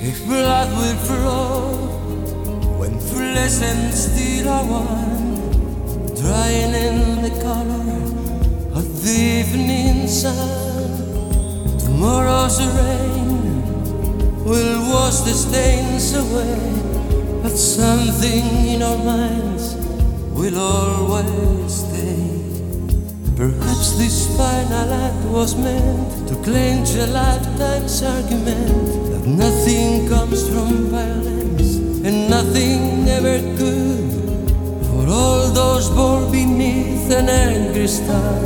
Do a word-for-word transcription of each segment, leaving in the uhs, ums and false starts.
If blood will flow when flesh and steel are one, drying in the color of the evening sun. Tomorrow's rain will wash the stains away, but something in our minds will always stay. Perhaps this final act was meant to clinch a lifetime's argument that nothing comes from violence and nothing ever could. For all those born beneath an angry star,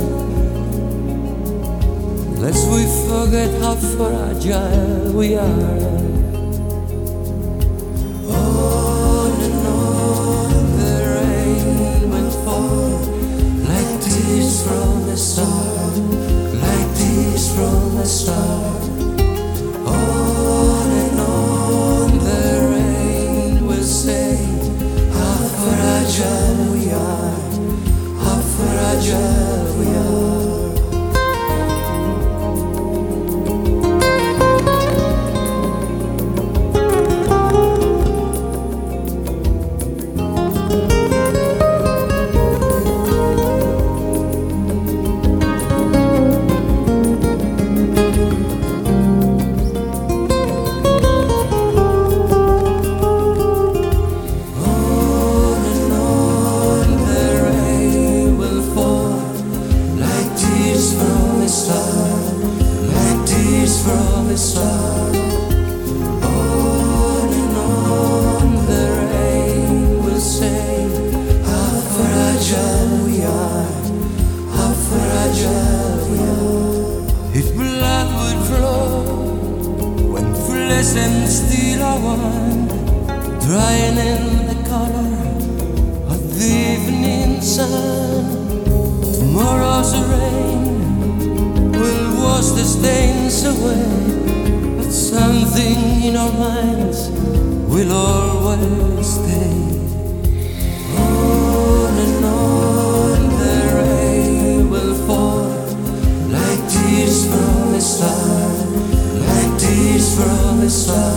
lest we forget how fragile we are. On and on the rain will fall, like tears from the star, like tears from the star. On and on the rain will say how fragile we are, how fragile we are. From the start, on and on the rain will say how fragile we are, how fragile we are. If blood would flow when flesh and steel are one, drying in the color of the evening sun, tomorrow's rain will wash the stains away, but something in our minds will always stay. On and on the rain will fall, like tears from the star, like tears from the star.